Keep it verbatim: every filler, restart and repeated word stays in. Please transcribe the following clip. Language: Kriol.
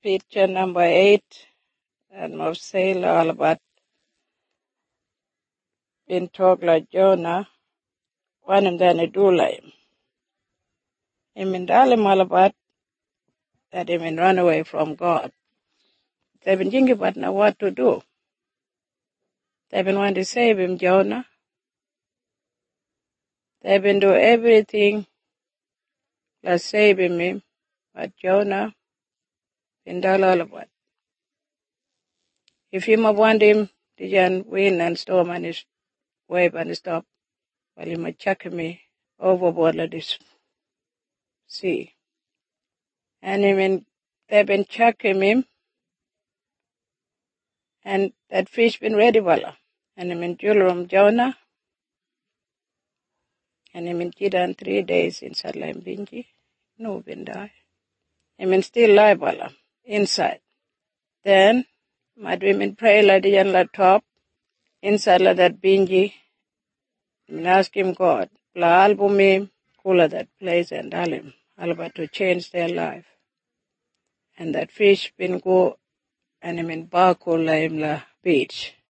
picture number eight, and of sail all about in talk like Jonah, one and then a do like him in Dalim all about that him and run away from God. They've been thinking about now what to do. They've been wanting to save him, Jonah. They've been doing everything like saving him, but Jonah in Dal all about. If him want him to just win and storm and his wave and stop, well, he might chuck me overboard like this sea. And I mean, they've been chucking him, and that fish been ready, voila. And I mean, Julrum Jonah, and I mean, Jidan three days inside Lime Binji, no been die. I mean, still live, voila, inside. Then, my women pray like the young top, inside like that Binji, and ask him God, la album him, cooler that place and tell him, all about to change their life. And that fish been go, and I mean, Barco Laimla beach.